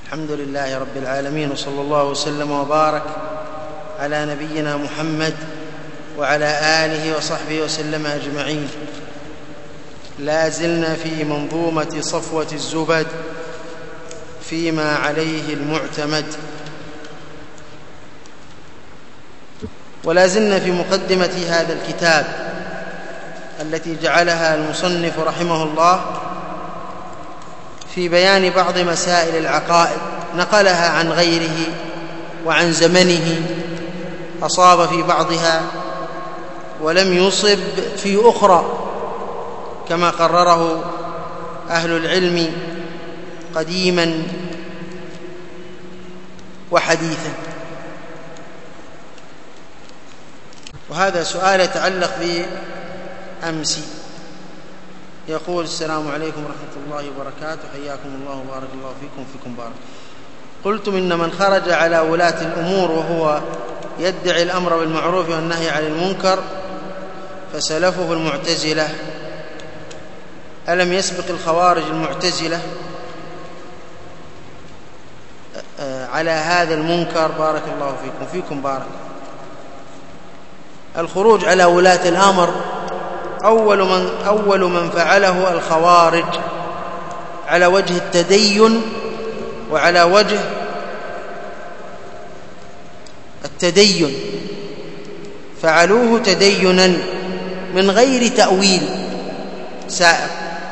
الحمد لله رب العالمين، وصلى الله وسلم وبارك على نبينا محمد وعلى آله وصحبه وسلم أجمعين. لا زلنا في منظومة صفوة الزبد فيما عليه المعتمد، ولا زلنا في مقدمة هذا الكتاب التي جعلها المصنف رحمه الله في بيان بعض مسائل العقائد، نقلها عن غيره وعن زمنه، أصاب في بعضها ولم يصب في أخرى كما قرره أهل العلم قديما وحديثا. وهذا سؤال يتعلق بأمس، يقول: السلام عليكم ورحمة الله وبركاته، حياكم الله وبارك الله فيكم بارك. قلتم إن من خرج على ولاة الأمور وهو يدعي الأمر بالمعروف والنهي عن المنكر فسلفه المعتزلة، ألم يسبق الخوارج المعتزلة على هذا المنكر؟ بارك الله فيكم بارك. الخروج على ولاة الأمر أول من فعله الخوارج على وجه التدين وعلى وجه التدين، فعلوه تدينا من غير تأويل سائر.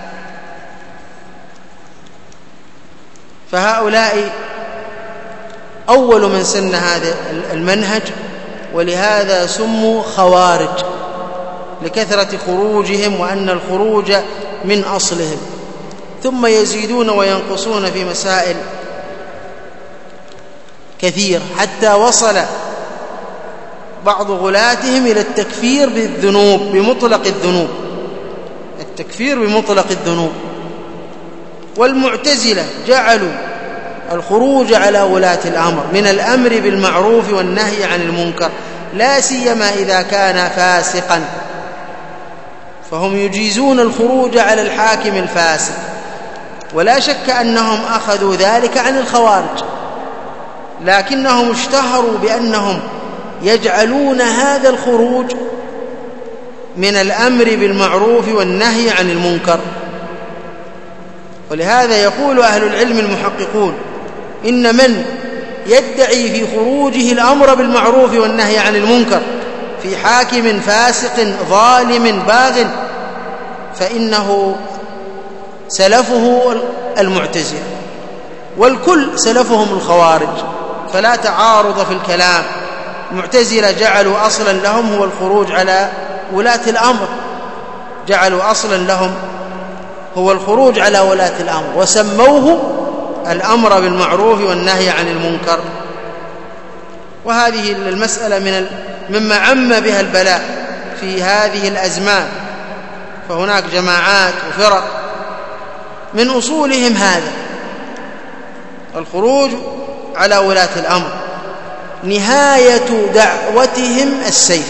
فهؤلاء أول من سن هذا المنهج، ولهذا سموا خوارج لكثرة خروجهم وأن الخروج من أصلهم، ثم يزيدون وينقصون في مسائل كثير حتى وصل بعض غلاتهم إلى التكفير بالذنوب بمطلق الذنوب، التكفير بمطلق الذنوب. والمعتزلة جعلوا الخروج على ولاة الأمر من الأمر بالمعروف والنهي عن المنكر، لا سيما إذا كان فاسقا، فهم يجيزون الخروج على الحاكم الفاسق، ولا شك أنهم أخذوا ذلك عن الخوارج، لكنهم اشتهروا بأنهم يجعلون هذا الخروج من الأمر بالمعروف والنهي عن المنكر. ولهذا يقول أهل العلم المحققون: إن من يدعي في خروجه الأمر بالمعروف والنهي عن المنكر في حاكم فاسق ظالم باغ فإنه سلفه المعتزلة، والكل سلفهم الخوارج، فلا تعارض في الكلام. المعتزلة جعلوا أصلا لهم هو الخروج على ولاة الأمر، جعلوا أصلا لهم هو الخروج على ولاة الأمر، وسموه الأمر بالمعروف والنهي عن المنكر. وهذه المسألة مما عم بها البلاء في هذه الأزمان، فهناك جماعات وفرق من أصولهم هذا الخروج على ولاة الأمر، نهاية دعوتهم السيف،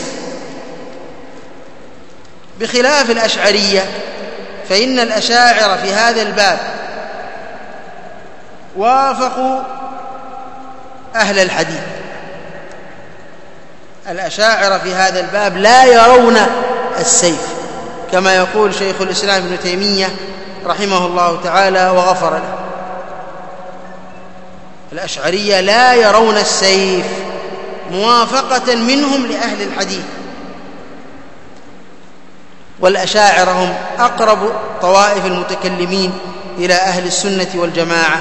بخلاف الأشعرية، فإن الأشاعرة في هذا الباب وافقوا أهل الحديث. الأشاعرة في هذا الباب لا يرون السيف، كما يقول شيخ الإسلام ابن تيمية رحمه الله تعالى وغفر له. الأشعرية لا يرون السيف موافقة منهم لأهل الحديث، والأشاعرة هم أقرب طوائف المتكلمين إلى أهل السنة والجماعة،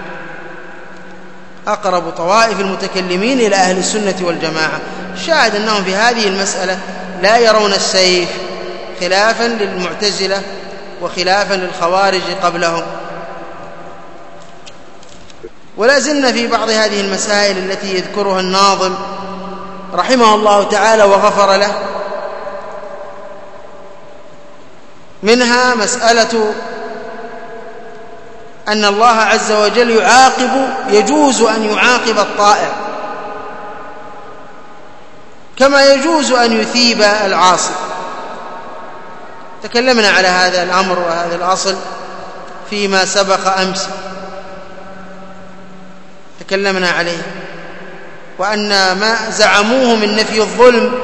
أقرب طوائف المتكلمين إلى أهل السنة والجماعة. شاهد أنهم في هذه المسألة لا يرون السيف، خلافا للمعتزلة وخلافا للخوارج قبلهم. ولا زلنا في بعض هذه المسائل التي يذكرها الناظم رحمه الله تعالى وغفر له، منها مسألة أن الله عز وجل يجوز أن يعاقب الطائع كما يجوز أن يثيب العاصي. تكلمنا على هذا الأمر وهذا الأصل فيما سبق أمس. تكلمنا عليه، وأن ما زعموه من نفي الظلم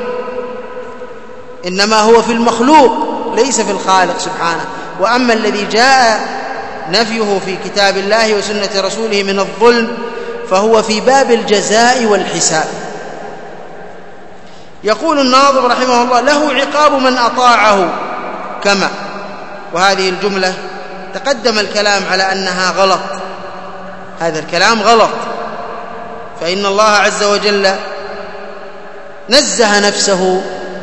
إنما هو في المخلوق ليس في الخالق سبحانه، وأما الذي جاء نفيه في كتاب الله وسنة رسوله من الظلم فهو في باب الجزاء والحساب. يقول الناظم رحمه الله: له عقاب من أطاعه كما، وهذه الجملة تقدم الكلام على أنها غلط، هذا الكلام غلط، فإن الله عز وجل نزه نفسه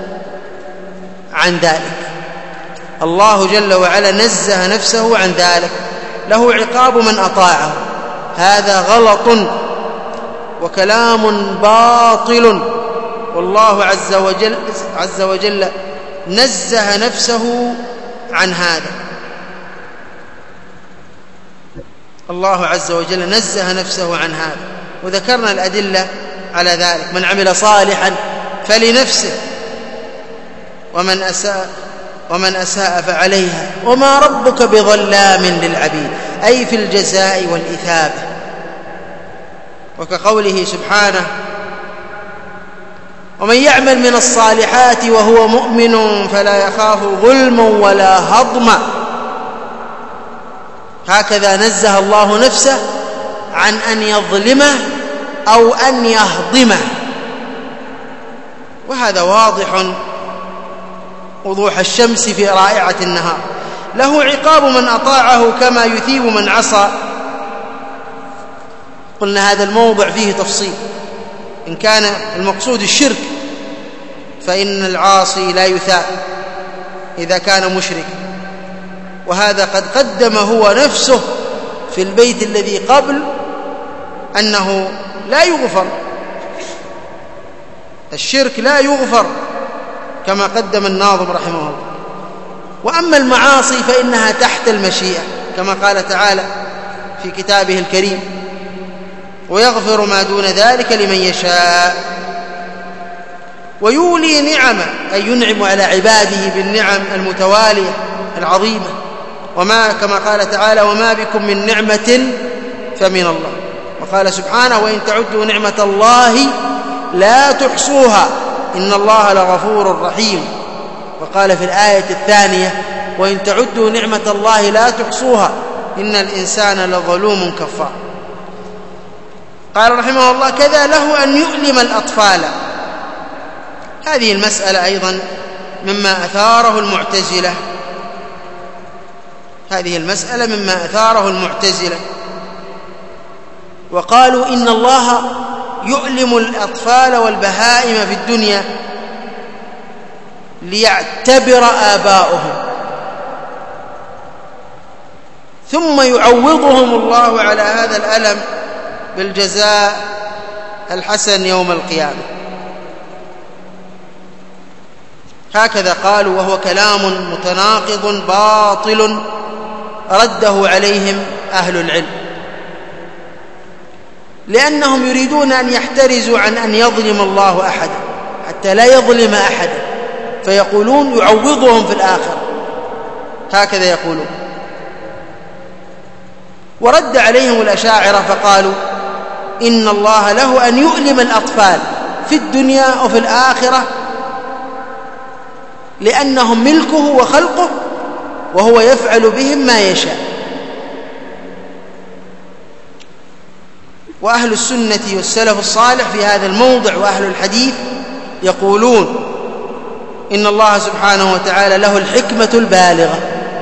عن ذلك، الله جل وعلا نزه نفسه عن ذلك. له عقاب من أطاعه، هذا غلط وكلام باطل، والله عز وجل نزه نفسه عن هذا، الله عز وجل نزه نفسه عن هذا، وذكرنا الأدلة على ذلك: من عمل صالحا فلنفسه ومن أساء فعليها وما ربك بظلام للعبيد، أي في الجزاء والإثابة. وكقوله سبحانه: ومن يعمل من الصالحات وهو مؤمن فلا يخاف ظلما ولا هضما. هكذا نزه الله نفسه عن أن يظلمه أو أن يهضمه، وهذا واضح وضوح الشمس في رائعة النهار. له عقاب من أطاعه كما يثيب من عصى. قلنا هذا الموضع فيه تفصيل، إن كان المقصود الشرك فإن العاصي لا يثاب إذا كان مشرك، وهذا قد قدم هو نفسه في البيت الذي قبل أنه لا يغفر، الشرك لا يغفر كما قدم الناظم رحمه الله. وأما المعاصي فإنها تحت المشيئة كما قال تعالى في كتابه الكريم: ويغفر ما دون ذلك لمن يشاء ويولي نعمه، أي ينعم على عباده بالنعم المتوالية العظيمة، وما كما قال تعالى: وما بكم من نعمة فمن الله. وقال سبحانه: وإن تعدوا نعمة الله لا تحصوها إن الله لغفور رحيم. وقال في الآية الثانية: وإن تعدوا نعمة الله لا تحصوها إن الإنسان لظلوم كفار. قال رحمه الله: كذا له أن يؤلم الأطفال. هذه المسألة أيضا مما أثاره المعتزلة، هذه المسألة مما أثاره المعتزلة، وقالوا إن الله يؤلم الأطفال والبهائم في الدنيا ليعتبر آباؤهم ثم يعوضهم الله على هذا الألم بالجزاء الحسن يوم القيامة. هكذا قالوا، وهو كلام متناقض باطل رده عليهم أهل العلم، لأنهم يريدون أن يحترزوا عن أن يظلم الله أحدا حتى لا يظلم أحدا، فيقولون يعوضهم في الآخرة، هكذا يقولون. ورد عليهم الأشاعرة فقالوا إن الله له أن يؤلم الأطفال في الدنيا وفي الآخرة لأنهم ملكه وخلقه وهو يفعل بهم ما يشاء. وأهل السنة والسلف الصالح في هذا الموضع وأهل الحديث يقولون إن الله سبحانه وتعالى له الحكمة البالغة.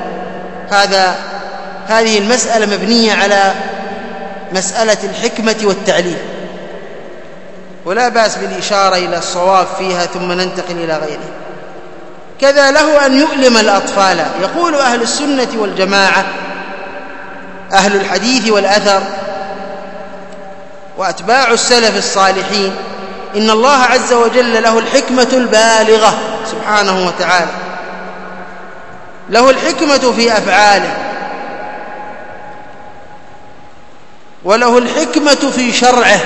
هذه المسألة مبنية على مسألة الحكمة والتعليل، ولا بأس بالإشارة إلى الصواب فيها ثم ننتقل إلى غيره. كذا له أن يؤلم الأطفال. يقول أهل السنة والجماعة أهل الحديث والأثر وأتباع السلف الصالحين إن الله عز وجل له الحكمة البالغة سبحانه وتعالى، له الحكمة في أفعاله وله الحكمة في شرعه،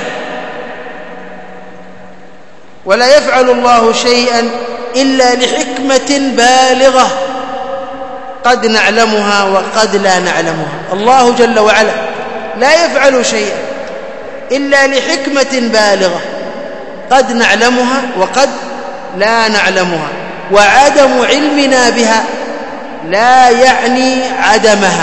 ولا يفعل الله شيئا إلا لحكمة بالغة قد نعلمها وقد لا نعلمها. الله جل وعلا لا يفعل شيئا إلا لحكمة بالغة قد نعلمها وقد لا نعلمها، وعدم علمنا بها لا يعني عدمها.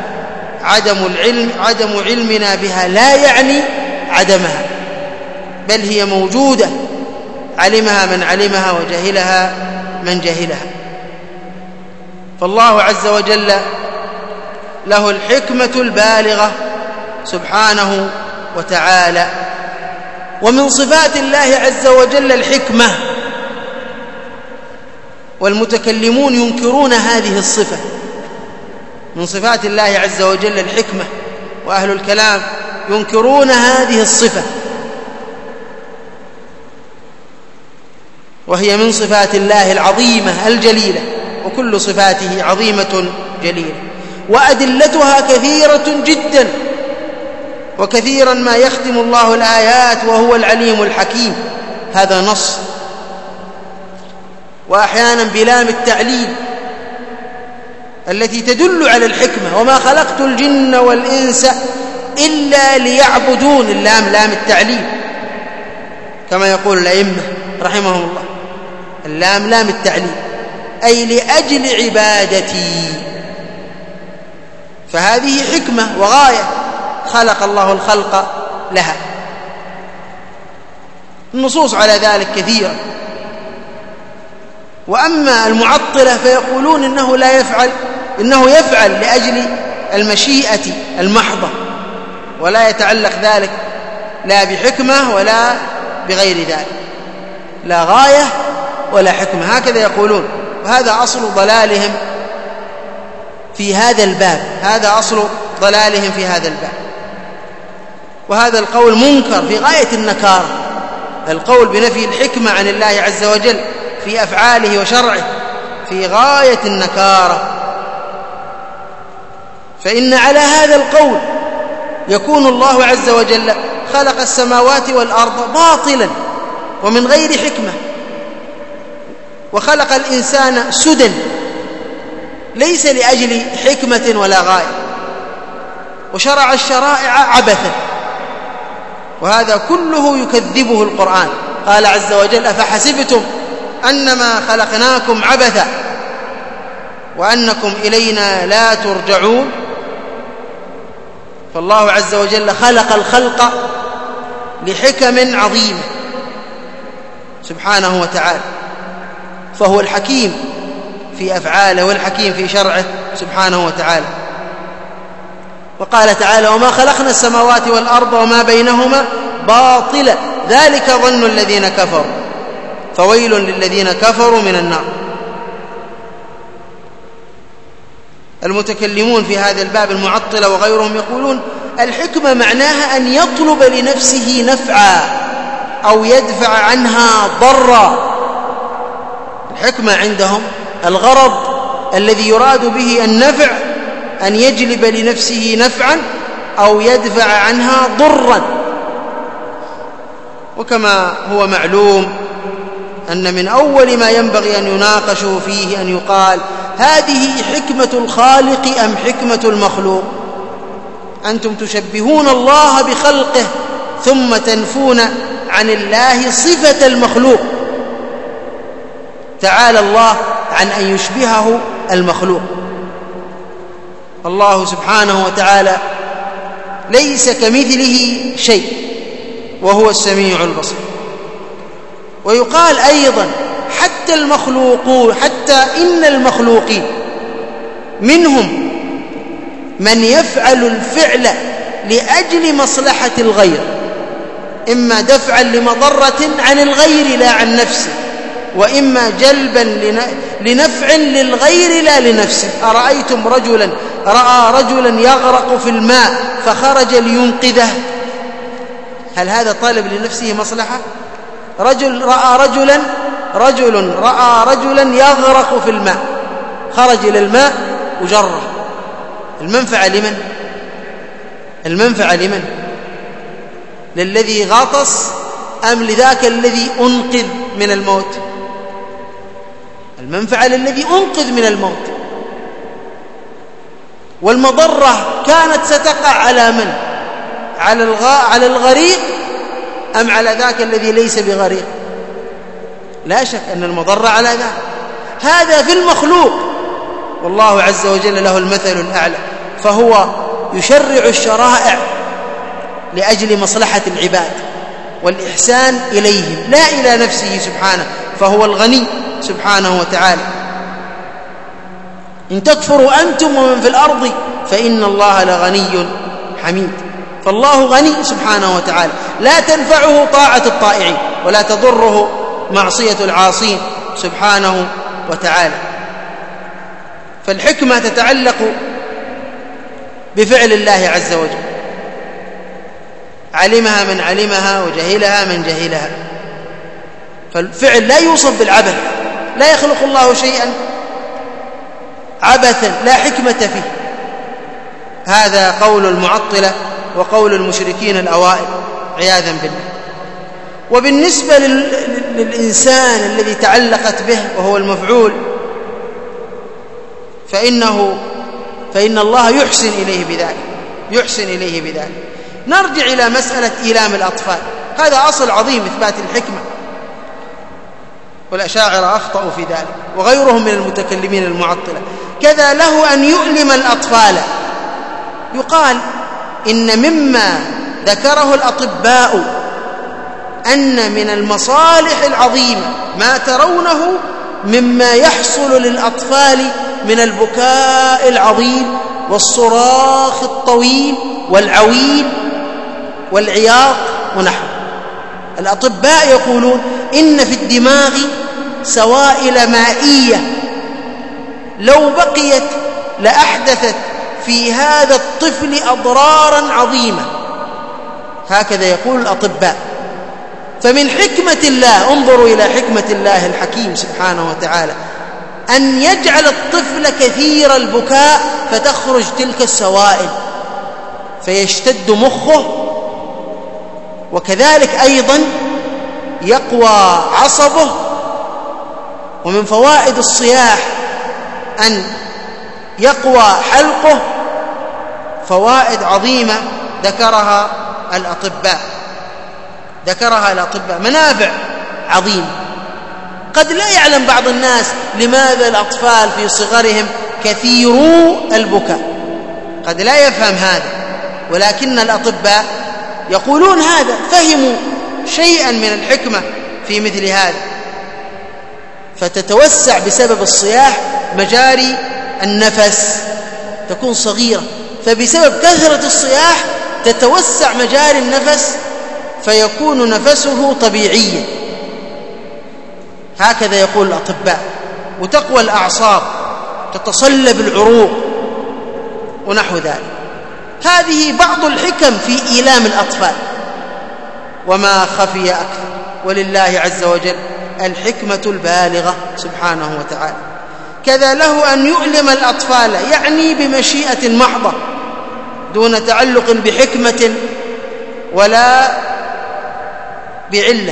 عدم علمنا بها لا يعني عدمها، بل هي موجودة، علمها من علمها وجهلها من جهلها. فالله عز وجل له الحكمة البالغة سبحانه وتعالى. ومن صفات الله عز وجل الحكمة، والمتكلمون ينكرون هذه الصفة. من صفات الله عز وجل الحكمة، وأهل الكلام ينكرون هذه الصفة، وهي من صفات الله العظيمة الجليلة، وكل صفاته عظيمة جليلة، وأدلتها كثيرة جدا، وكثيرا ما يختم الله الآيات وهو العليم الحكيم، هذا نص، وأحيانا بلام التعليل التي تدل على الحكمة. وما خلقت الجن والإنس إلا ليعبدون، اللام لام التعليل كما يقول الأئمة رحمهم الله، اللام لام التعليل أي لأجل عبادتي. فهذه حكمة وغاية خلق الله الخلق لها. النصوص على ذلك كثيرة. وأما المعطلة فيقولون إنه يفعل لأجل المشيئة المحضة، ولا يتعلق ذلك لا بحكمة ولا بغير ذلك، لا غاية ولا حكمة، هكذا يقولون. وهذا أصل ضلالهم في هذا الباب، هذا أصل ضلالهم في هذا الباب. وهذا القول منكر في غاية النكارة، القول بنفي الحكمة عن الله عز وجل في أفعاله وشرعه في غاية النكارة. فإن على هذا القول يكون الله عز وجل خلق السماوات والأرض باطلا ومن غير حكمة، وخلق الإنسان سدى ليس لأجل حكمة ولا غاية، وشرع الشرائع عبثا، وهذا كله يكذبه القرآن. قال عز وجل: أفحسبتم أنما خلقناكم عبثا وأنكم إلينا لا ترجعون. فالله عز وجل خلق الخلق لحكم عظيمة سبحانه وتعالى، فهو الحكيم في أفعاله والحكيم في شرعه سبحانه وتعالى. وقال تعالى: وما خلقنا السماوات والأرض وما بينهما باطلا ذلك ظن الذين كفروا فويل للذين كفروا من النار. المتكلمون في هذا الباب المعطلة وغيرهم يقولون الحكمة معناها أن يطلب لنفسه نفعا أو يدفع عنها ضرا. الحكمة عندهم الغرض الذي يراد به النفع، أن يجلب لنفسه نفعا أو يدفع عنها ضرا. وكما هو معلوم أن من أول ما ينبغي أن يناقشوا فيه أن يقال: هذه حكمة الخالق أم حكمة المخلوق؟ أنتم تشبهون الله بخلقه ثم تنفون عن الله صفة المخلوق. تعالى الله عن أن يشبهه المخلوق. الله سبحانه وتعالى ليس كمثله شيء وهو السميع البصير. ويقال أيضا حتى إن المخلوقين منهم من يفعل الفعل لأجل مصلحة الغير، إما دفعا لمضرة عن الغير لا عن نفسه، وإما جلبا لنفع للغير لا لنفسه. أرأيتم رجلا رأى رجلا يغرق في الماء فخرج لينقذه، هل هذا طالب لنفسه مصلحة؟ رجل رأى رجلا يغرق في الماء، خرج إلى الماء وجره، المنفعة لمن؟ المنفعة لمن؟ للذي غطس أم لذاك الذي أنقذ من الموت؟ المنفعة للذي أنقذ من الموت. والمضرة كانت ستقع على من؟ على الغريق أم على ذاك الذي ليس بغريق؟ لا شك أن المضرة على ذاك. هذا في المخلوق، والله عز وجل له المثل الأعلى، فهو يشرع الشرائع لأجل مصلحة العباد والإحسان إليهم لا إلى نفسه سبحانه، فهو الغني سبحانه وتعالى. إن تكفروا أنتم ومن في الأرض فإن الله لغني حميد. فالله غني سبحانه وتعالى، لا تنفعه طاعة الطائعين ولا تضره معصية العاصين سبحانه وتعالى. فالحكمة تتعلق بفعل الله عز وجل، علمها من علمها وجهلها من جهلها. فالفعل لا يوصف بالعبث، لا يخلق الله شيئا عبثا لا حكمة فيه. هذا قول المعطلة وقول المشركين الأوائل عياذا بالله. وبالنسبة للإنسان الذي تعلقت به وهو المفعول فإن الله يحسن إليه بذلك. نرجع إلى مسألة إيلام الأطفال، هذا أصل عظيم إثبات الحكمة، والأشاعرة أخطأوا في ذلك وغيرهم من المتكلمين المعطلة. كذا له أن يؤلم الأطفال. يقال إن مما ذكره الأطباء أن من المصالح العظيمة ما ترونه مما يحصل للأطفال من البكاء العظيم والصراخ الطويل والعويل والعياط ونحوه. الأطباء يقولون إن في الدماغ سوائل مائية لو بقيت لأحدثت في هذا الطفل أضرارا عظيمة، هكذا يقول الأطباء. فمن حكمة الله، انظروا إلى حكمة الله الحكيم سبحانه وتعالى، أن يجعل الطفل كثير البكاء فتخرج تلك السوائل فيشتد مخه، وكذلك أيضا يقوى عصبه. ومن فوائد الصياح أن يقوى حلقه، فوائد عظيمة ذكرها الأطباء، منافع عظيمة. قد لا يعلم بعض الناس لماذا الأطفال في صغرهم كثيرو البكاء، قد لا يفهم هذا، ولكن الأطباء يقولون هذا، فهموا شيئا من الحكمة في مثل هذا. فتتوسع بسبب الصياح مجاري النفس، تكون صغيرة، فبسبب كثرة الصياح تتوسع مجاري النفس فيكون نفسه طبيعيا، هكذا يقول الأطباء. وتقوى الأعصاب، تتصلب العروق ونحو ذلك. هذه بعض الحكم في إيلام الأطفال، وما خفي أكثر، ولله عز وجل الحكمة البالغة سبحانه وتعالى. كذا له أن يؤلم الأطفال، يعني بمشيئة محضة دون تعلق بحكمة ولا بعلة،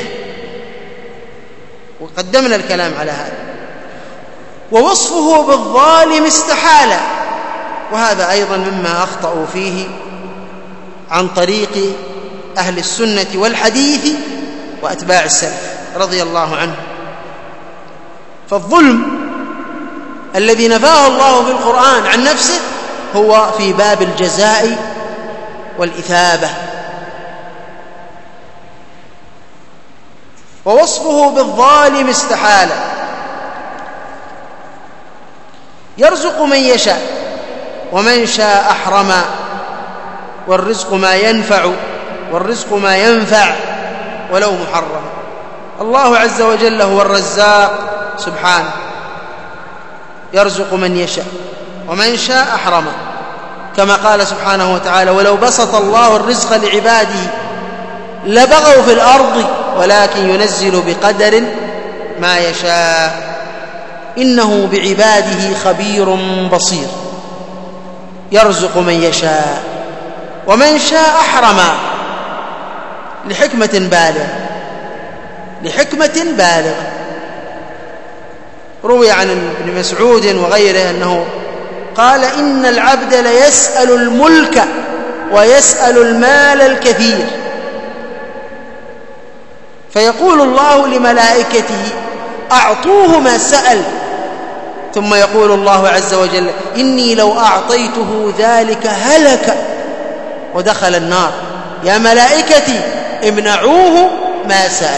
وقدمنا الكلام على هذا. ووصفه بالظالم استحالة، وهذا أيضا مما أخطأوا فيه عن طريق أهل السنة والحديث وأتباع السلف رضي الله عنه. فالظلم الذي نفاه الله في القرآن عن نفسه هو في باب الجزاء والإثابة. ووصفه بالظالم استحالة، يرزق من يشاء ومن شاء أحرما، والرزق ما ينفع ولو محرم. الله عز وجل هو الرزاق سبحانه، يرزق من يشاء ومن شاء أحرما، كما قال سبحانه وتعالى: ولو بسط الله الرزق لعباده لبغوا في الأرض ولكن ينزل بقدر ما يشاء إنه بعباده خبير بصير. يرزق من يشاء ومن شاء أحرما لحكمة بالغة. روي عن ابن مسعود وغيره أنه قال: إن العبد ليسأل الملك ويسأل المال الكثير. فيقول الله لملائكته أعطوه ما سأل، ثم يقول الله عز وجل إني لو أعطيته ذلك هلك ودخل النار، يا ملائكتي امنعوه ما سأل.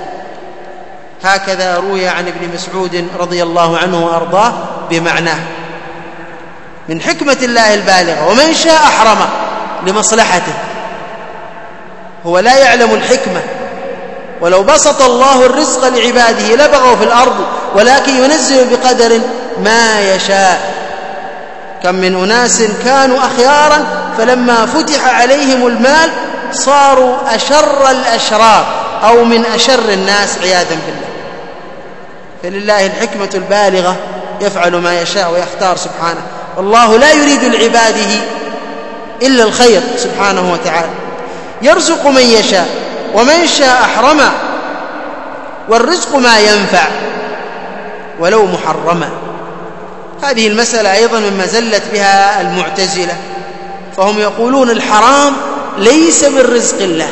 هكذا روي عن ابن مسعود رضي الله عنه وأرضاه بمعناه من حكمة الله البالغة. ومن شاء أحرمه لمصلحته، هو لا يعلم الحكمة، ولو بسط الله الرزق لعباده لبغوا في الأرض ولكن ينزل بقدر ما يشاء. كم من أناس كانوا أخيارا فلما فتح عليهم المال صاروا أشر الأشرار أو من أشر الناس عياذا بالله. فلله الحكمة البالغة يفعل ما يشاء ويختار سبحانه، والله لا يريد لعباده إلا الخير سبحانه وتعالى. يرزق من يشاء ومن شاء أحرم، والرزق ما ينفع ولو محرما. هذه المسألة أيضا مما زلت بها المعتزلة، فهم يقولون الحرام ليس من رزق الله،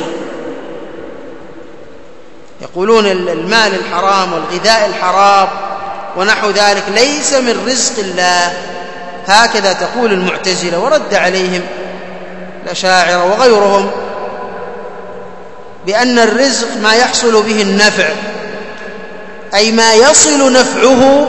يقولون المال الحرام والغذاء الحرام ونحو ذلك ليس من رزق الله، هكذا تقول المعتزلة. ورد عليهم الأشاعرة وغيرهم بأن الرزق ما يحصل به النفع، أي ما يصل نفعه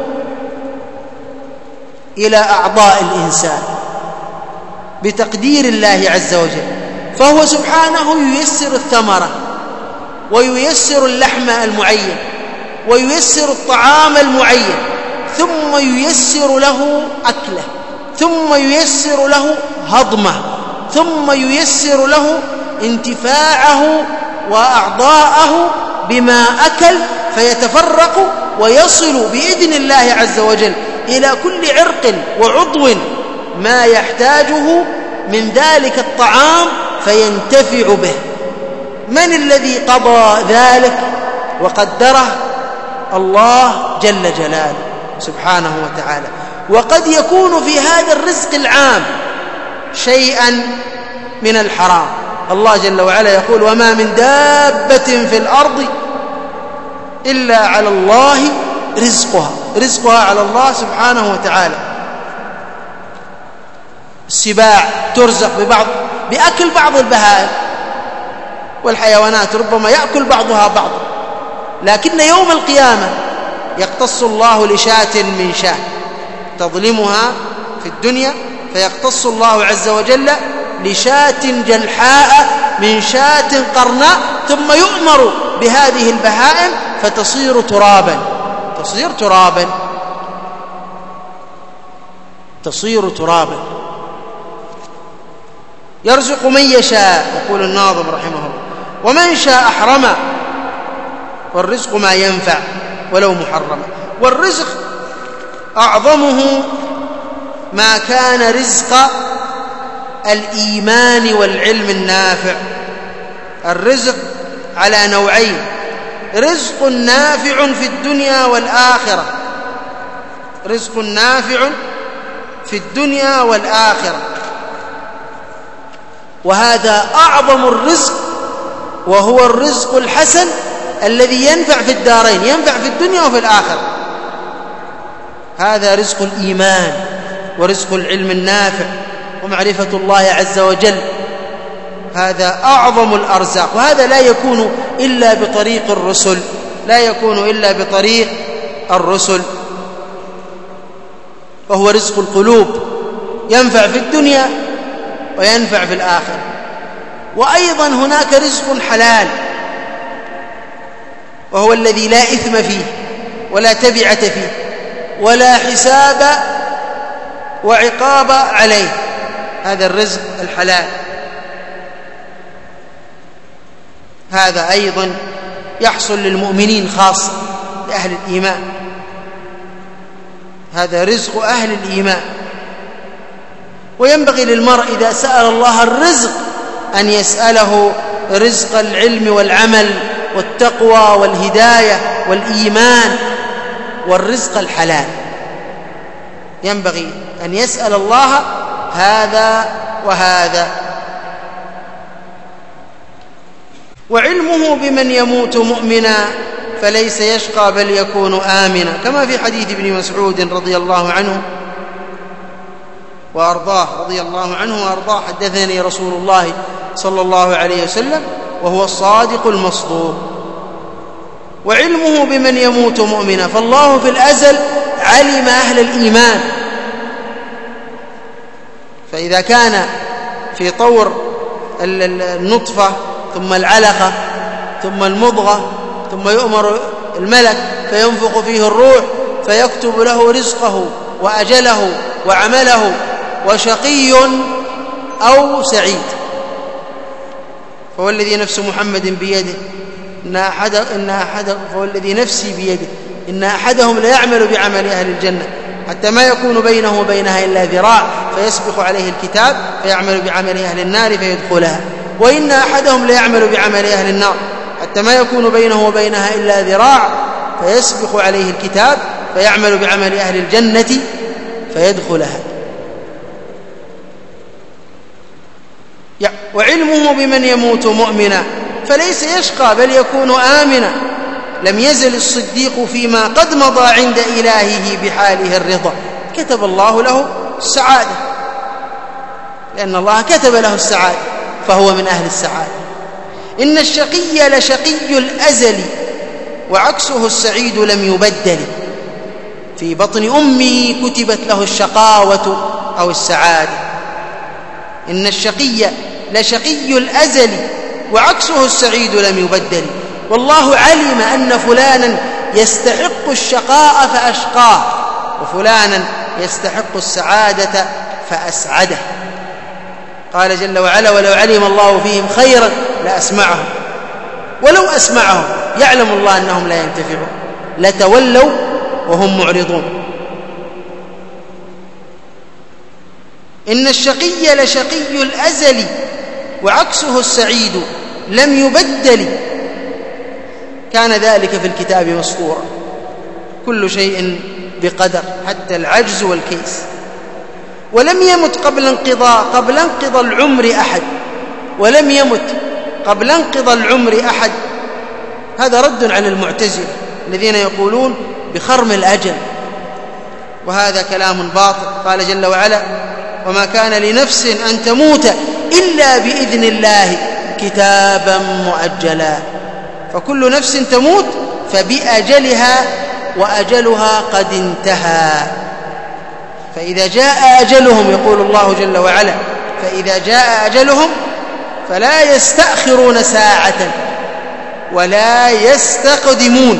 إلى أعضاء الإنسان بتقدير الله عز وجل. فهو سبحانه ييسر الثمرة وييسر اللحم المعين وييسر الطعام المعين، ثم ييسر له أكله، ثم ييسر له هضمه، ثم ييسر له انتفاعه وأعضاءه بما أكل، فيتفرق ويصل بإذن الله عز وجل إلى كل عرق وعضو ما يحتاجه من ذلك الطعام فينتفع به. من الذي قضى ذلك وقدره؟ الله جل جلاله سبحانه وتعالى. وقد يكون في هذا الرزق العام شيئا من الحرام. الله جل وعلا يقول وما من دابة في الأرض إلا على الله رزقها على الله سبحانه وتعالى. السباع ترزق بأكل بعض البهائم، والحيوانات ربما يأكل بعضها بعض، لكن يوم القيامة يقتص الله لشاة من شاة تظلمها في الدنيا، فيقتص الله عز وجل لشاة جلحاء من شاة قرناء، ثم يؤمر بهذه البهائم فتصير ترابا، تصير ترابا. يرزق من يشاء، يقول الناظم رحمه الله، ومن شاء أحرم، والرزق ما ينفع ولو محرما. والرزق أعظمه ما كان رزق الإيمان والعلم النافع. الرزق على نوعين: رزق نافع في الدنيا والآخرة، رزق نافع في الدنيا والآخرة، وهذا أعظم الرزق، وهو الرزق الحسن الذي ينفع في الدارين، ينفع في الدنيا وفي الآخرة. هذا رزق الإيمان ورزق العلم النافع ومعرفة الله عز وجل، هذا أعظم الأرزاق. وهذا لا يكون إلا بطريق الرسل، لا يكون إلا بطريق الرسل. وهو رزق القلوب، ينفع في الدنيا وينفع في الآخرة. وأيضا هناك رزق حلال، وهو الذي لا إثم فيه ولا تبعة فيه ولا حساب وعقاب عليه، هذا الرزق الحلال. هذا أيضا يحصل للمؤمنين خاصة، لأهل الإيمان، هذا رزق أهل الإيمان. وينبغي للمرء إذا سأل الله الرزق أن يسأله رزق العلم والعمل والتقوى والهداية والإيمان والرزق الحلال. ينبغي أن يسأل الله هذا وهذا، وعلمه بمن يموت مؤمنا فليس يشقى بل يكون آمنا، كما في حديث ابن مسعود رضي الله عنه وأرضاه حدثني رسول الله صلى الله عليه وسلم وهو الصادق المصدوق. وعلمه بمن يموت مؤمنا، فالله في الأزل علم أهل الإيمان، فإذا كان في طور النطفة ثم العلقة ثم المضغة ثم يؤمر الملك فينفخ فيه الروح فيكتب له رزقه وأجله وعمله وشقي أو سعيد، فوالذي نفس محمد بيده فوالذي نفسي بيده إن أحدهم ليعمل بعمل أهل الجنة حتى ما يكون بينه وبينها إلا ذراع فيسبق عليه الكتاب فيعمل بعمل أهل النار فيدخلها، وإن أحدهم ليعمل بعمل أهل النار حتى ما يكون بينه وبينها إلا ذراع فيسبق عليه الكتاب فيعمل بعمل أهل الجنة فيدخلها. وعلمه بمن يموت مؤمنا فليس يشقى بل يكون آمنا. لم يزل الصديق فيما قد مضى عند إلهه بحاله الرضا، كتب الله له السعادة، لأن الله كتب له السعادة فهو من أهل السعادة. إن الشقي لشقي الأزل وعكسه السعيد لم يبدل، في بطن أمه كتبت له الشقاوة أو السعادة. إن الشقي لشقي الأزل وعكسه السعيد لم يبدل، والله علم أن فلانا يستحق الشقاء فأشقاه وفلانا يستحق السعادة فأسعده. قال جل وعلا: ولو علم الله فيهم خيرا لأسمعهم، ولو أسمعهم يعلم الله أنهم لا ينتفعون لتولوا وهم معرضون. إن الشقي لشقي الأزل وعكسه السعيد لم يبدل، كان ذلك في الكتاب مسطورا، كل شيء بقدر حتى العجز والكيس. ولم يمت قبل انقضاء العمر أحد، ولم يمت قبل انقضاء العمر أحد. هذا رد على المعتزلة الذين يقولون بخرم الأجل، وهذا كلام باطل. قال جل وعلا: وما كان لنفس أن تموت إلا بإذن الله كتابا مؤجلا، فكل نفس تموت فبأجلها وأجلها قد انتهى. فإذا جاء أجلهم، يقول الله جل وعلا: فإذا جاء أجلهم فلا يستأخرون ساعة ولا يستقدمون،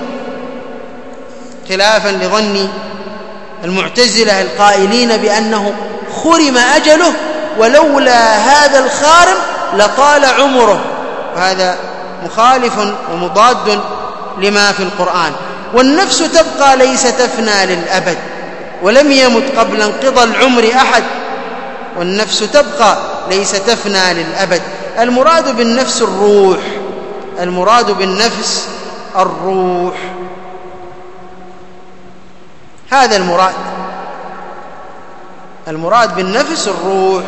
خلافا لظن المعتزلة القائلين بأنه خرم أجله ولولا هذا الخارم لطال عمره، وهذا مخالف ومضاد لما في القرآن. والنفس تبقى ليس تفنى للأبد، ولم يمت قبل انقضاء العمر أحد، والنفس تبقى ليس تفنى للأبد. المراد بالنفس الروح، المراد بالنفس الروح، هذا المراد بالنفس الروح.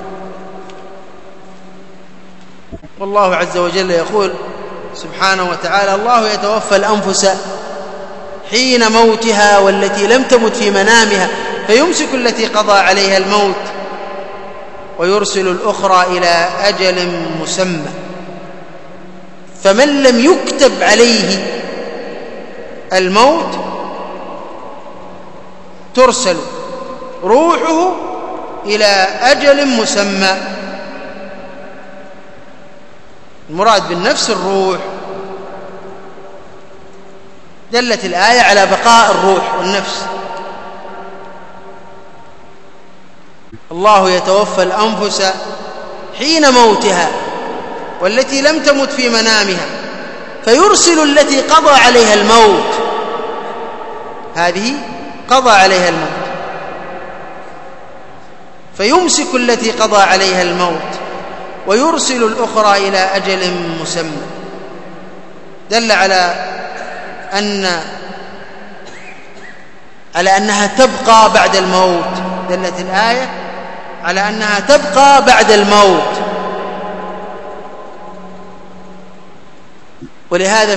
والله عز وجل يقول سبحانه وتعالى: الله يتوفى الأنفس حين موتها والتي لم تمت في منامها فيمسك التي قضى عليها الموت ويرسل الأخرى إلى أجل مسمى. فمن لم يكتب عليه الموت ترسل روحه إلى أجل مسمى. المراد بالنفس الروح. دلت الآية على بقاء الروح والنفس. الله يتوفى الأنفس حين موتها والتي لم تمت في منامها فيرسل التي قضى عليها الموت، هذه قضى عليها الموت، فيمسك التي قضى عليها الموت ويرسل الأخرى إلى أجل مسمى. دل على أنها تبقى بعد الموت، دلت الآية على أنها تبقى بعد الموت. ولهذا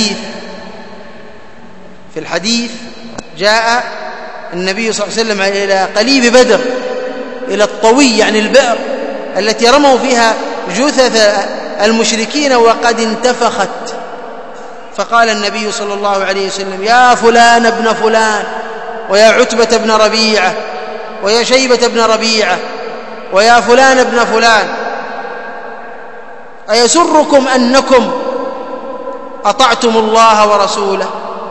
في الحديث جاء النبي صلى الله عليه وسلم إلى قليب بدر، إلى الطوي يعني البئر التي رموا فيها جثث المشركين وقد انتفخت، فقال النبي صلى الله عليه وسلم: يا فلان ابن فلان، ويا عتبة بن ربيعة، ويا شيبة بن ربيعة، ويا فلان ابن فلان، أيسركم أنكم أطعتم الله ورسوله؟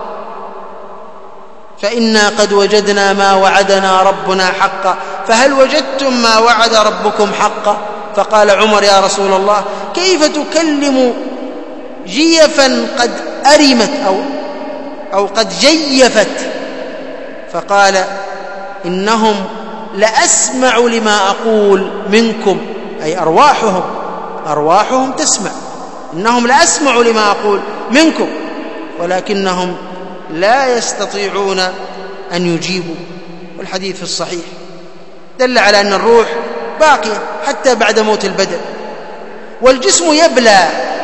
فإنا قد وجدنا ما وعدنا ربنا حقا، فهل وجدتم ما وعد ربكم حقا؟ فقال عمر: يا رسول الله، كيف تكلم جيفا قد أرمت أو قد جيفت؟ فقال: إنهم لأسمع لما أقول منكم، أي أرواحهم تسمع، إنهم لأسمع لما أقول منكم ولكنهم لا يستطيعون أن يجيبوا. والحديث في الصحيح دل على أن الروح باقية حتى بعد موت البدن. والجسم يبلى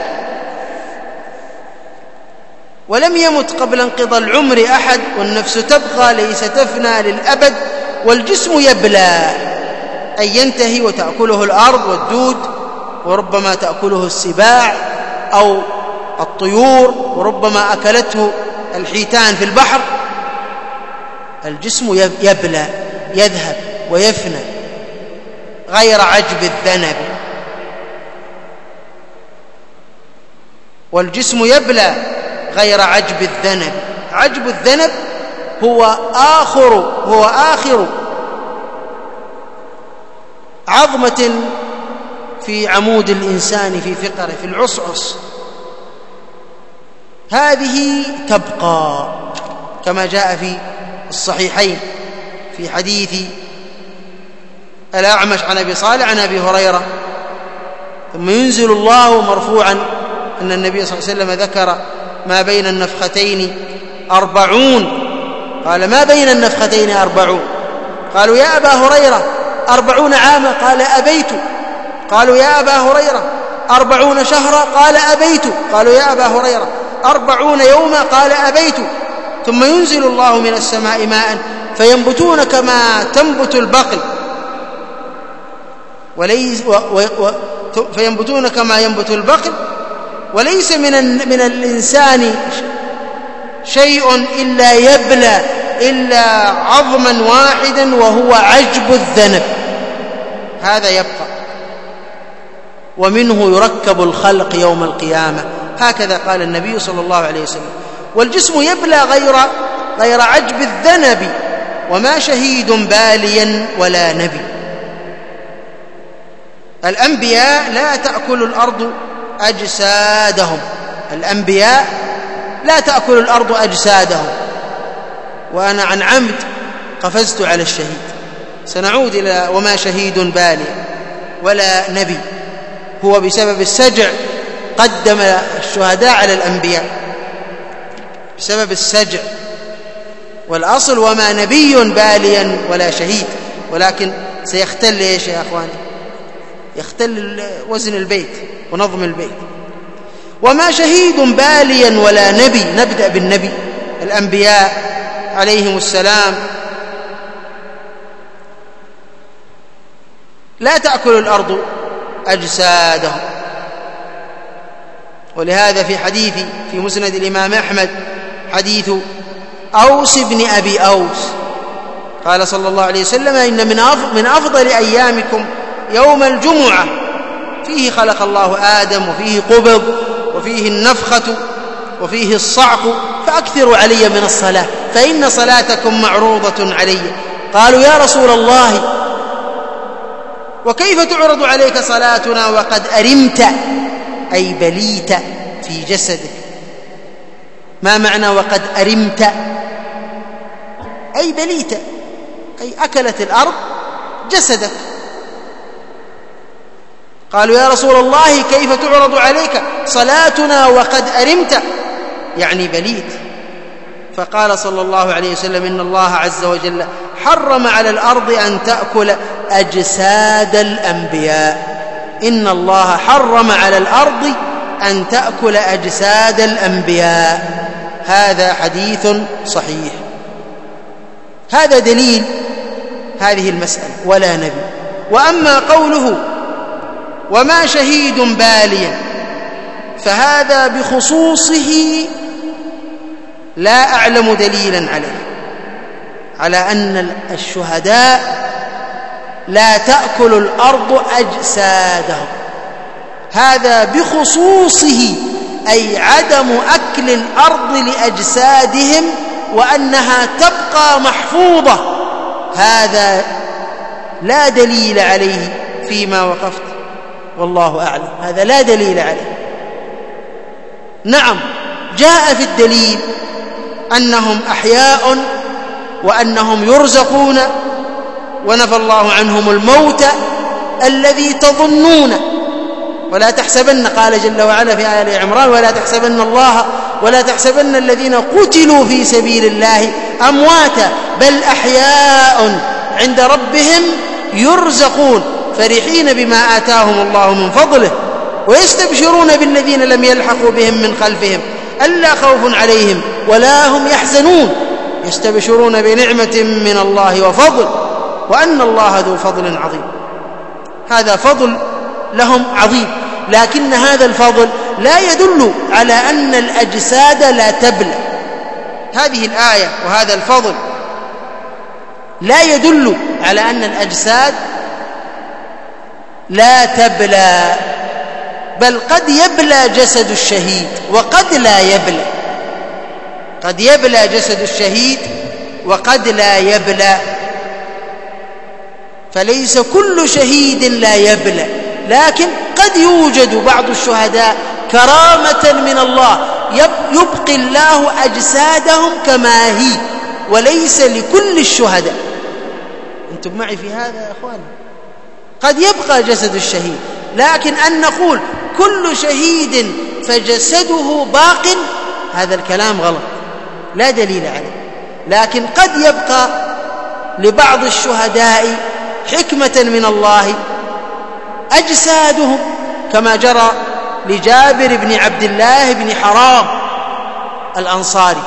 ولم يمت قبل انقضاء العمر أحد، والنفس تبقى ليس تفنى للأبد. والجسم يبلى أي ينتهي وتأكله الأرض والدود، وربما تأكله السباع أو الطيور، وربما أكلته الحيتان في البحر. الجسم يبلى، يذهب ويفنى غير عجب الذنب. والجسم يبلى غير عجب الذنب. عجب الذنب هو آخر عظمة في عمود الإنسان، في فقره، في العصعص، هذه تبقى كما جاء في الصحيحين في حديث الأعمش عن أبي صالح عن أبي هريرة: ثم ينزل الله مرفوعا أن النبي صلى الله عليه وسلم ذكر ما بين النفختين 40. قال: ما بين النفختين 40. قالوا: يا أبا هريرة 40 عاما. قال: أبيت. قالوا: يا أبا هريرة 40 شهرا. قال: أبيت. قالوا: يا أبا هريرة 40 يوما. قال: أبيت. ثم ينزل الله من السماء ماء فينبتون كما تنبت البقل، فينبتون كما ينبت البقل، وليس من الإنسان شيء إلا يبلى إلا عظما واحدا، وهو عجب الذنب، هذا يبقى، ومنه يركب الخلق يوم القيامة. هكذا قال النبي صلى الله عليه وسلم. والجسم يبلى غير عجب الذنب، وما شهيد باليا ولا نبي. الأنبياء لا تأكل الأرض أجسادهم، الأنبياء لا تأكل الأرض أجسادهم. وأنا عن عمد قفزت على الشهيد، سنعود إلى وما شهيد باليا ولا نبي. هو بسبب السجع قدم الشهداء على الأنبياء، بسبب السجع. والأصل وما نبي باليا ولا شهيد، ولكن سيختل إيش يا أخواني؟ يختل وزن البيت ونظم البيت. وما شهيد باليا ولا نبي. نبدأ بالنبي. الأنبياء عليهم السلام لا تأكل الأرض أجسادهم. ولهذا في حديث في مسند الإمام أحمد حديث أوس بن أبي أوس قال صلى الله عليه وسلم: إن من أفضل أيامكم يوم الجمعة، فيه خلق الله آدم، وفيه قبض، وفيه النفخة، وفيه الصعق، فأكثروا علي من الصلاة فإن صلاتكم معروضة علي. قالوا: يا رسول الله، وكيف تعرض عليك صلاتنا وقد أرمت، أي بليت في جسدك؟ ما معنى وقد أرمت؟ أي بليت، أي أكلت الأرض جسدك. قالوا: يا رسول الله، كيف تعرض عليك صلاتنا وقد أرمت، يعني بليت. فقال صلى الله عليه وسلم: إن الله عز وجل حرم على الأرض أن تأكل أجساد الأنبياء. إن الله حرم على الأرض أن تأكل أجساد الأنبياء. هذا حديث صحيح. هذا دليل هذه المسألة ولا نبي. وأما قوله وما شهيد باليا فهذا بخصوصه لا أعلم دليلا عليه، على أن الشهداء لا تأكل الأرض أجسادهم، هذا بخصوصه، أي عدم أكل الأرض لأجسادهم وأنها تبقى محفوظة، هذا لا دليل عليه فيما وقفت، والله أعلم. هذا لا دليل عليه. نعم، جاء في الدليل أنهم أحياء وأنهم يرزقون، ونفى الله عنهم الموت الذي تظنون، ولا تحسبن، قال جل وعلا في آل عمران ولا تحسبن الذين قتلوا في سبيل الله أمواتا بل أحياء عند ربهم يرزقون فرحين بما آتاهم الله من فضله ويستبشرون بالذين لم يلحقوا بهم من خلفهم ألا خوف عليهم ولا هم يحزنون يستبشرون بنعمة من الله وفضل وأن الله ذو فضل عظيم. هذا فضل لهم عظيم، لكن هذا الفضل لا يدل على أن الأجساد لا تبلى. هذه الآية وهذا الفضل لا يدل على أن الأجساد لا تبلى، بل قد يبلى جسد الشهيد وقد لا يبلى، قد يبلى جسد الشهيد وقد لا يبلى، فليس كل شهيد لا يبلى، لكن قد يوجد بعض الشهداء كرامة من الله يبقي الله أجسادهم كما هي، وليس لكل الشهداء. أنتم معي في هذا يا أخوان؟ قد يبقى جسد الشهيد، لكن أن نقول كل شهيد فجسده باق، هذا الكلام غلط، لا دليل عليه. لكن قد يبقى لبعض الشهداء حكمة من الله أجسادهم، كما جرى لجابر بن عبد الله بن حرام الأنصاري،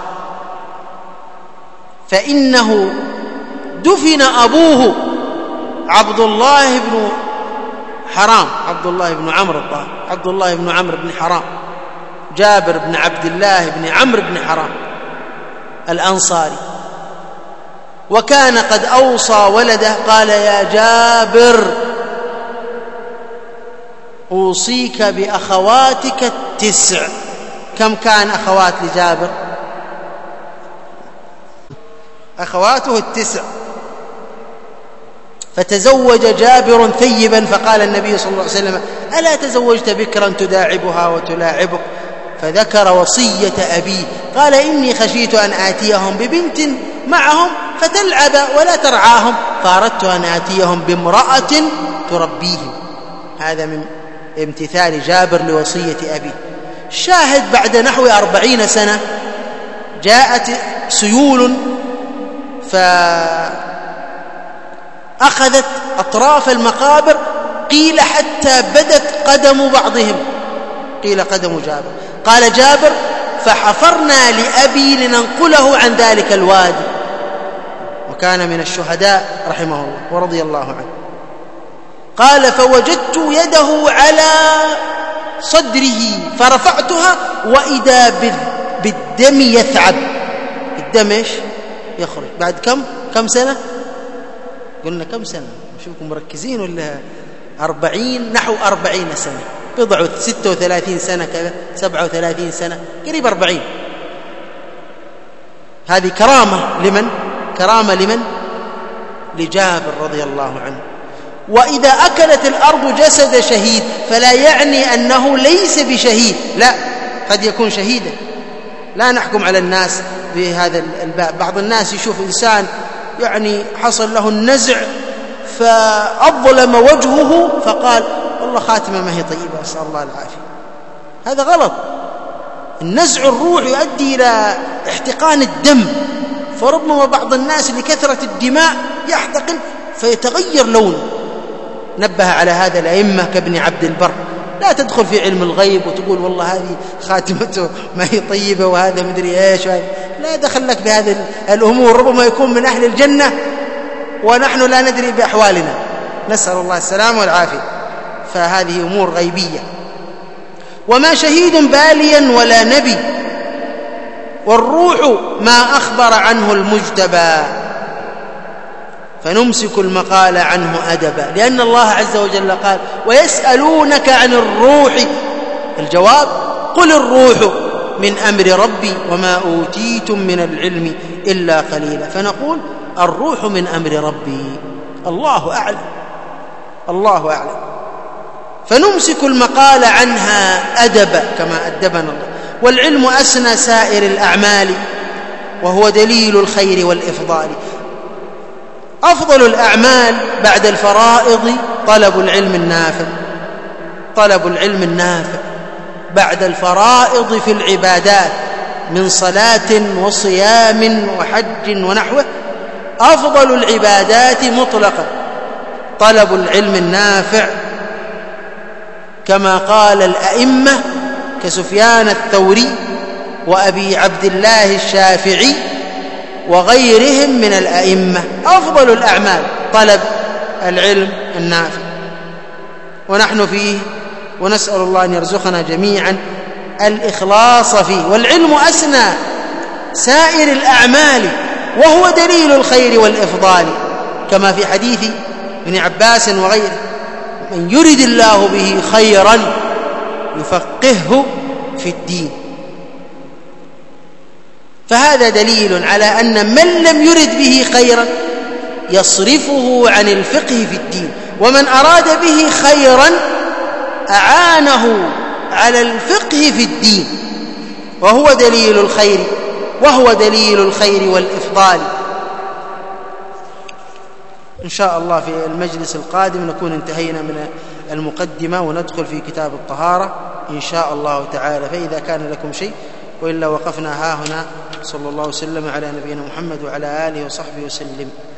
فإنه دفن أبوه عبد الله بن حرام، عبد الله بن عمرو بن حرام، جابر بن عبد الله بن عمرو بن حرام الأنصاري، وكان قد أوصى ولده قال يا جابر أوصيك بأخواتك 9. كم كان أخوات لجابر؟ أخواته 9. فتزوج جابر ثيبا، فقال النبي صلى الله عليه وسلم ألا تزوجت بكرا تداعبها وتلاعبك؟ فذكر وصية أبيه، قال إني خشيت أن آتيهم ببنت معهم فتلعب ولا ترعاهم، فأردت أن آتيهم بامرأة تربيهم. هذا من امتثال جابر لوصية أبيه. شاهد بعد نحو 40 سنة جاءت سيول فأخذت أطراف المقابر، قيل حتى بدت قدم بعضهم، قيل قدم جابر. قال جابر فحفرنا لأبي لننقله عن ذلك الوادي، وكان من الشهداء رحمه الله ورضي الله عنه. قال فوجدت يده على صدره فرفعتها وإذا بالدم يثعب. الدم إيش يخرج بعد كم سنة؟ قلنا كم سنة؟ نشوفكم مركزين ولا 40 نحو 40 سنة، بضع 36 سنة كذا 37 سنة قريب 40. هذه كرامة لمن؟ لجابر رضي الله عنه. وإذا أكلت الأرض جسد شهيد فلا يعني أنه ليس بشهيد، لا، قد يكون شهيدا. لا نحكم على الناس بهذا الباب. بعض الناس يشوف إنسان يعني حصل له النزع فأظلم وجهه فقال والله خاتمة ما هي طيبة، أسأل الله العافية. هذا غلط. النزع الروح يؤدي إلى احتقان الدم، فربما بعض الناس لكثرة الدماء يحتقن فيتغير لونه. نبه على هذا الأئمة كابن عبد البر لا تدخل في علم الغيب وتقول والله هذه خاتمته ما هي طيبة وهذا مدري إيش، لا دخل لك بهذه الأمور. ربما يكون من أهل الجنة ونحن لا ندري بأحوالنا، نسأل الله السلامة والعافية. فهذه أمور غيبية. وما شهيد باليا ولا نبي، والروح ما أخبر عنه المجتبى، فنمسك المقال عنه أدبا، لأن الله عز وجل قال ويسألونك عن الروح، الجواب قل الروح من أمر ربي وما أوتيتم من العلم إلا قليلا. فنقول الروح من أمر ربي، الله أعلم، الله أعلم. فنمسك المقال عنها أدبا كما أدبنا الله. والعلم أسنى سائر الأعمال وهو دليل الخير والإفضال. أفضل الأعمال بعد الفرائض طلب العلم النافع، طلب العلم النافع بعد الفرائض في العبادات من صلاة وصيام وحج ونحوه. أفضل العبادات مطلقا طلب العلم النافع، كما قال الأئمة كسفيان الثوري وأبي عبد الله الشافعي وغيرهم من الأئمة. أفضل الأعمال طلب العلم النافع، ونحن فيه، ونسأل الله أن يرزقنا جميعا الإخلاص فيه. والعلم أسنى سائر الأعمال وهو دليل الخير والإفضال، كما في حديث ابن عباس وغيره: من يرد الله به خيرا يفقهه في الدين. فهذا دليل على أن من لم يرد به خيرا يصرفه عن الفقه في الدين، ومن أراد به خيرا أعانه على الفقه في الدين، وهو دليل الخير، وهو دليل الخير والإفضال. إن شاء الله في المجلس القادم نكون انتهينا من المقدمة وندخل في كتاب الطهارة إن شاء الله تعالى. فإذا كان لكم شيء، وإلا وقفنا ها هنا. صلى الله وسلم على نبينا محمد وعلى آله وصحبه وسلم.